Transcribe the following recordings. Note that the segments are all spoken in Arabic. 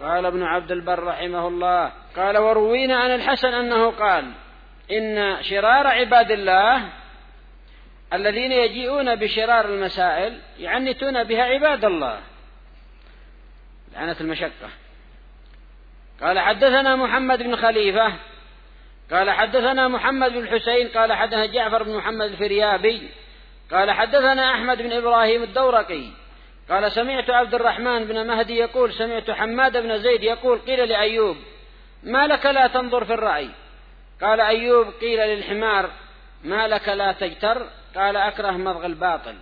قال ابن عبد البر رحمه الله قال وروينا عن الحسن أنه قال إن شرار عباد الله الذين يجيئون بشرار المسائل يعنتون بها عباد الله لعنة المشقة. قال حدثنا محمد بن خليفة قال حدثنا محمد بن الحسين قال حدثنا جعفر بن محمد الفريابي قال حدثنا أحمد بن إبراهيم الدورقي قال سمعت عبد الرحمن بن مهدي يقول سمعت حماد بن زيد يقول قيل لأيوب ما لك لا تنظر في الرأي؟ قال أيوب قيل للحمار ما لك لا تجتر؟ قال أكره مضغ الباطل.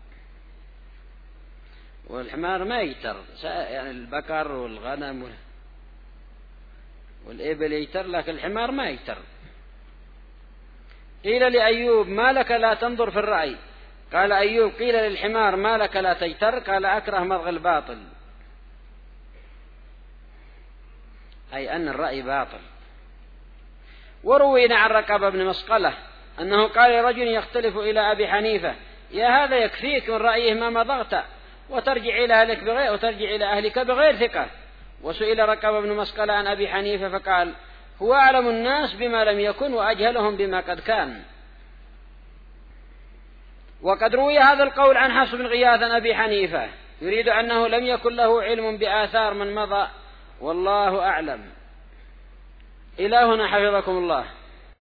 والحمار ما يجتر، يعني البقر والغنم والإبل يجتر، لكن الحمار ما يجتر. قيل لأيوب ما لك لا تنظر في الرأي؟ قال أيوب قيل للحمار ما لك لا تجتر؟ قال أكره مضغ الباطل، أي أن الرأي باطل. وروينا عن ركاب بن مسقلة أنه قال لرجل يختلف إلى أبي حنيفة يا هذا يكفيك من رأيه ما مضغت وترجع إلى أهلك بغير ثقة. وسئل ركاب بن مسقلة عن أبي حنيفة فقال هو أعلم الناس بما لم يكن وأجهلهم بما قد كان. وقد روي هذا القول عن حفص بن غياث عن أبي حنيفة يريد أنه لم يكن له علم بآثار من مضى، والله أعلم. إلى هنا حفظكم الله.